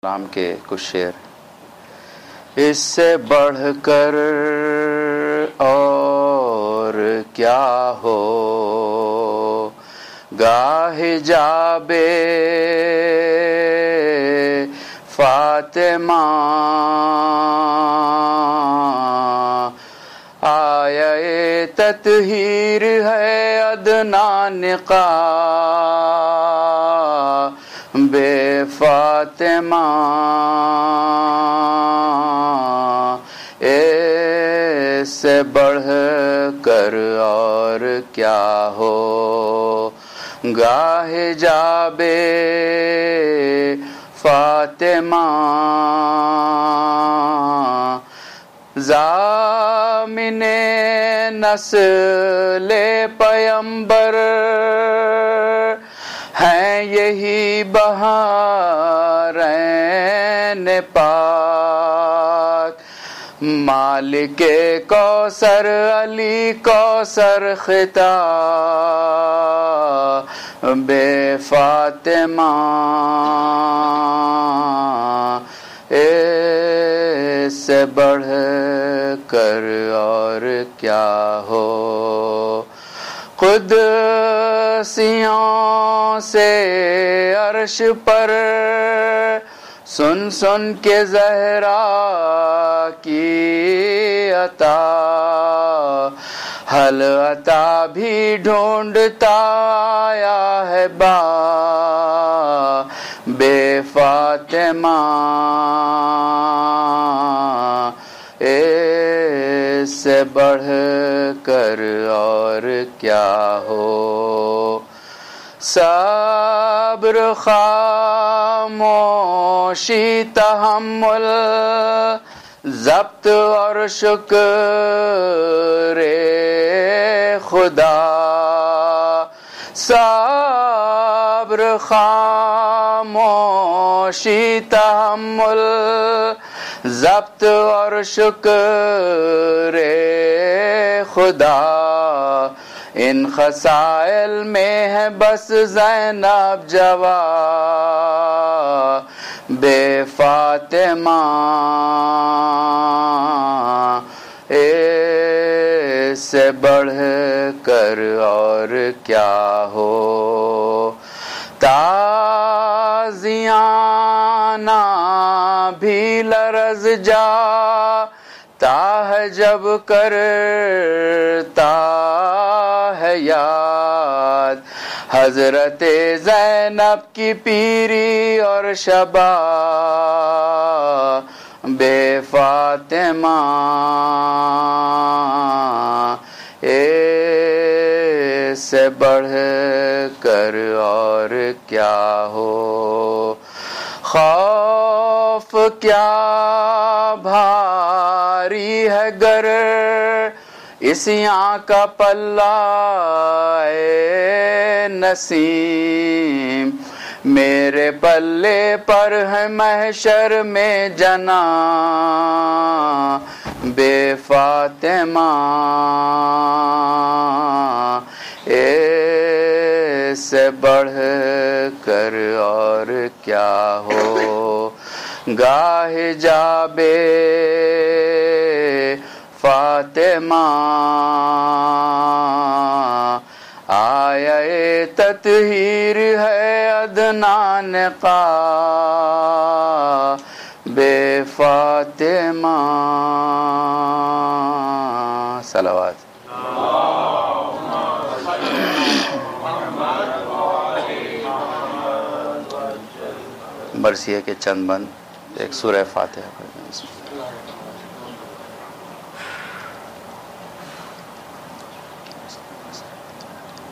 کلام کے کچھ شعر۔ اس سے بڑھ کر اور کیا ہو گاہ جابے فاطمہ، آیے تطہیر ہے عدنان کا بے فاطمہ، اس سے بڑھ کر اور کیا ہو گاہ جابے فاطمہ، ضامن نسل پیمبر ہیں یہی بہارین پاک، مالک کوثر علی کوثر خطاب بے فاطمہ، اس سے بڑھ کر اور کیا ہو قدسیوں سے عرش پر سن سن کے زہرا کی عطا، حل عطا بھی ڈھونڈتا آیا ہے بے فاطمہ، اس سے بڑھ کر اور کیا ہو صبر خاموشی تحمل ضبط اور شکر خدا، صبر خاموشی تحمل ضبط اور شکر خدا، ان خصائل میں ہے بس زینب جواب بے فاطمہ، اس سے بڑھ کر اور کیا ہو تازیانہ بھی لرز جاتا ہے جب کرتا ہے یاد حضرت زینب کی پیری اور شباب بے فاطمہ، اس سے بڑھ کر اور کیا ہو خوف کیا بھاری ہے گر اسیاں کا پلہ اے نسیم، میرے پلے پر ہے محشر میں جنا بے فاطمہ، اس سے بڑھ کر اور کیا ہو گاہ جابے فاطمہ، آیے تطہیر ہے عدنان کا بے فاطمہ، صلوات۔ برسیے کے چند بند ایک سورہ فاتحہ پڑھیں۔